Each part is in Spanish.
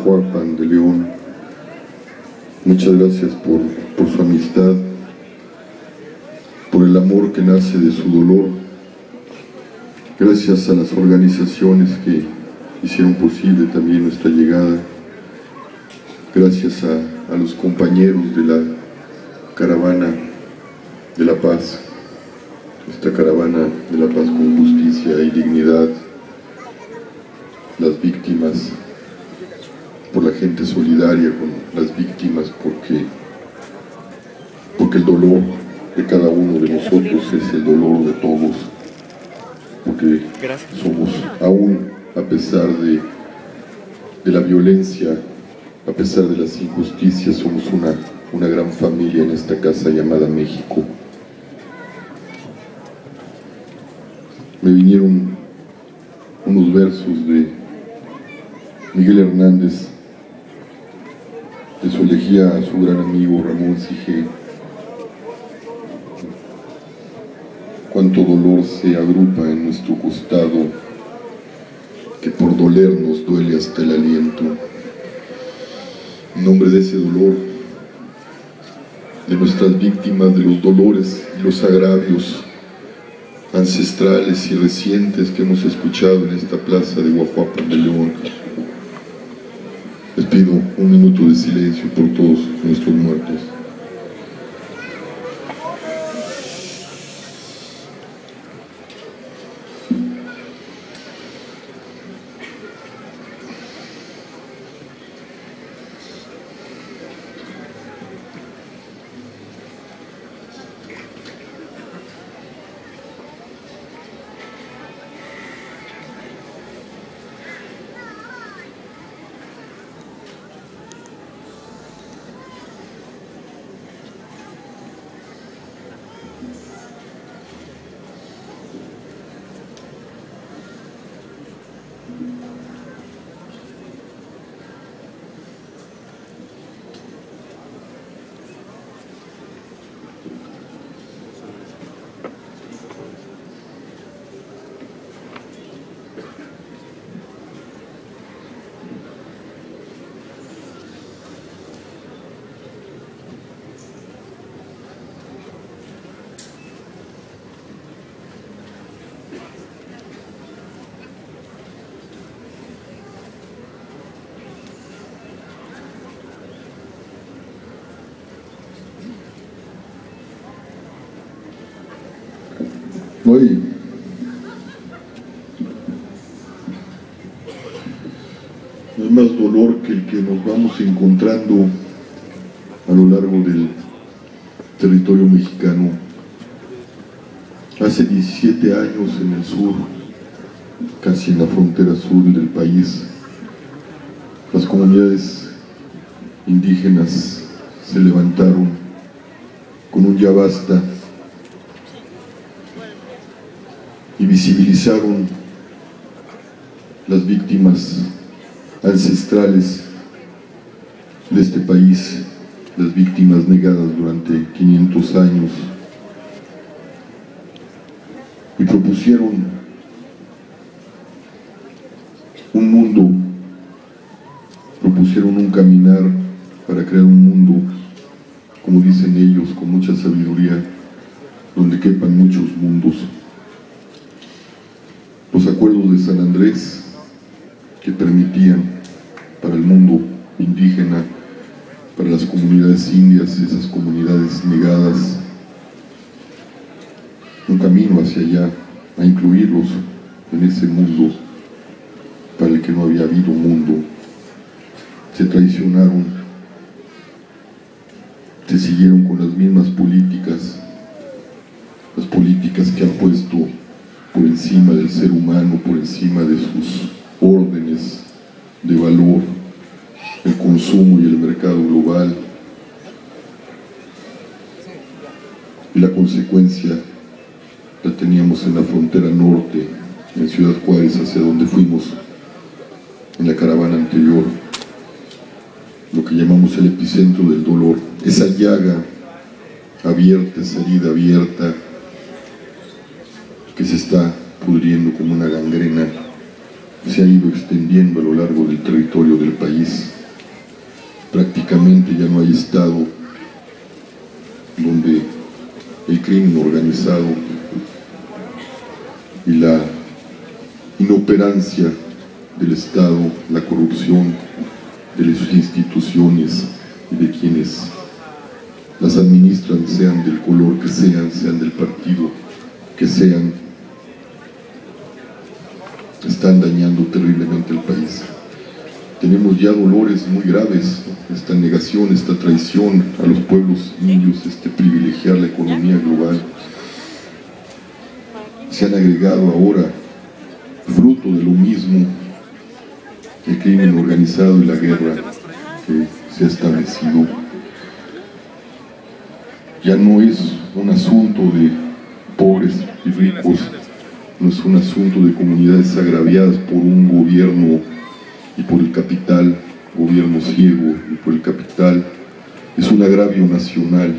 Guajuapan de León. Muchas gracias por su amistad, por el amor que nace de su dolor. Gracias a las organizaciones que hicieron posible también nuestra llegada. Gracias a los compañeros de la caravana de la paz, esta caravana de la paz con justicia y dignidad, las víctimas, por la gente solidaria con las víctimas, porque el dolor de cada uno de nosotros es el dolor de todos, porque somos, aún a pesar de la violencia, a pesar de las injusticias, somos una gran familia en esta casa llamada México. Me vinieron unos versos de Miguel Hernández, de su elegía a su gran amigo Ramón Sige. Cuánto dolor se agrupa en nuestro costado, que por doler nos duele hasta el aliento. En nombre de ese dolor, de nuestras víctimas, de los dolores y los agravios ancestrales y recientes que hemos escuchado en esta plaza de Guajuapan de León, les pido un minuto de silencio por todos nuestros muertos. No hay más dolor que el que nos vamos encontrando a lo largo del territorio mexicano. Hace 17 años en el sur, casi en la frontera sur del país, las comunidades indígenas se levantaron con un ya basta y visibilizaron las víctimas ancestrales de este país, las víctimas negadas durante 500 años, y propusieron un mundo, propusieron un caminar para crear un mundo, como dicen ellos, con mucha sabiduría, donde quepan muchos mundos. Los acuerdos de San Andrés, que permitían para el mundo indígena, para las comunidades indias, esas comunidades negadas, un camino hacia allá, a incluirlos en ese mundo para el que no había habido mundo. Se traicionaron, se siguieron con las mismas políticas, las políticas que han puesto por encima del ser humano, por encima de sus órdenes de valor, el consumo y el mercado global. Y la consecuencia la teníamos en la frontera norte, en Ciudad Juárez, hacia donde fuimos en la caravana anterior, lo que llamamos el epicentro del dolor, esa llaga abierta, esa herida abierta que se está pudriendo como una gangrena, se ha ido extendiendo a lo largo del territorio del país. prácticamente ya no hay estado donde el crimen organizado y la inoperancia del Estado, la corrupción de sus instituciones y de quienes las administran, sean del color que sean del partido que sean, están dañando terriblemente al país. Tenemos ya dolores muy graves, esta negación, esta traición a los pueblos indios, privilegiar la economía global. Se han agregado ahora, fruto de lo mismo, el crimen organizado y la guerra que se ha establecido. Ya no es un asunto de pobres y ricos, no es un asunto de comunidades agraviadas por un gobierno y por el capital, gobierno ciego y por el capital. Es un agravio nacional.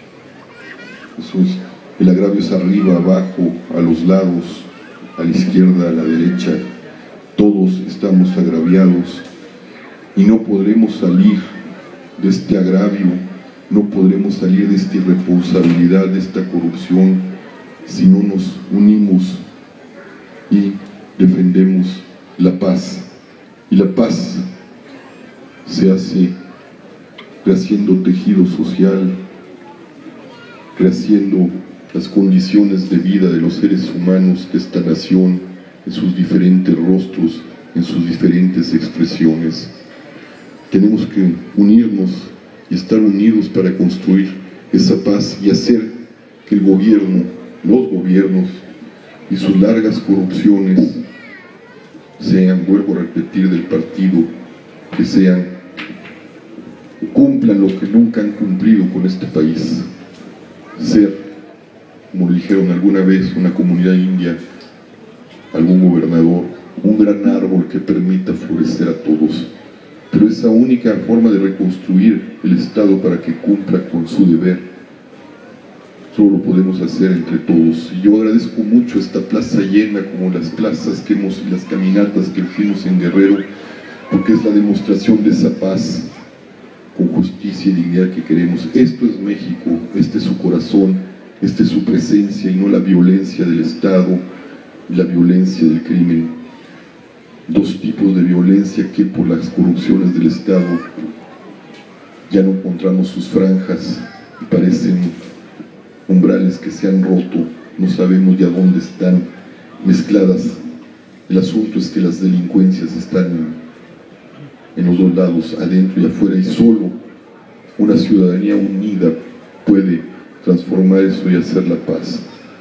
El agravio es arriba, abajo, a los lados, a la izquierda, a la derecha. Todos estamos agraviados y no podremos salir de este agravio, no podremos salir de esta irresponsabilidad, de esta corrupción, si no nos unimos y defendemos la paz. Y la paz se hace rehaciendo tejido social, rehaciendo las condiciones de vida de los seres humanos de esta nación en sus diferentes rostros, en sus diferentes expresiones. Tenemos que unirnos y estar unidos para construir esa paz y hacer que el gobierno, los gobiernos y sus largas corrupciones sean, vuelvo a repetir, del partido que sean, cumplan lo que nunca han cumplido con este país. Ser, como le dijeron alguna vez una comunidad india, algún gobernador, un gran árbol que permita florecer a todos. Pero esa única forma de reconstruir el Estado para que cumpla con su deber, solo lo podemos hacer entre todos. Y yo agradezco mucho esta plaza llena, como las plazas que hemos, las caminatas que fuimos en Guerrero, porque es la demostración de esa paz con justicia y dignidad que queremos. Esto es México, este es su corazón, esta es su presencia y no la violencia del Estado y la violencia del crimen. Dos tipos de violencia que por las corrupciones del Estado ya no encontramos sus franjas y parecen umbrales que se han roto, no sabemos ya dónde están mezcladas. El asunto es que las delincuencias están en los dos lados, adentro y afuera, y solo una ciudadanía unida puede transformar eso y hacer la paz.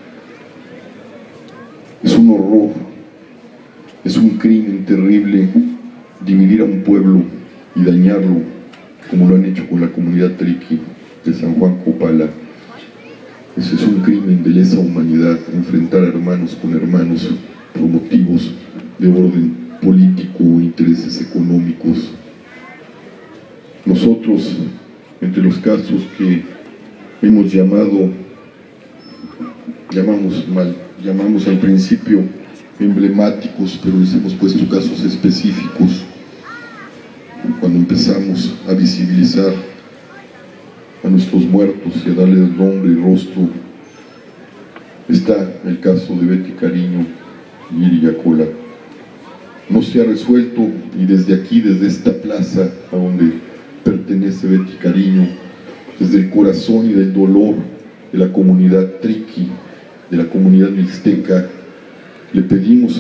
Es un horror, es un crimen terrible dividir a un pueblo y dañarlo, como lo han hecho con la comunidad triqui de San Juan Copala. Ese es un crimen de lesa humanidad, enfrentar a hermanos con hermanos por motivos de orden político o intereses económicos. Nosotros, entre los casos que hemos llamamos al principio emblemáticos, pero les hemos puesto casos específicos, cuando empezamos a visibilizar a nuestros muertos y a darles nombre y rostro, está el caso de Betty Cariño y Iri Yacola. No se ha resuelto, y desde aquí, desde esta plaza a donde pertenece Betty Cariño, desde el corazón y del dolor de la comunidad triqui, de la comunidad mixteca, le pedimos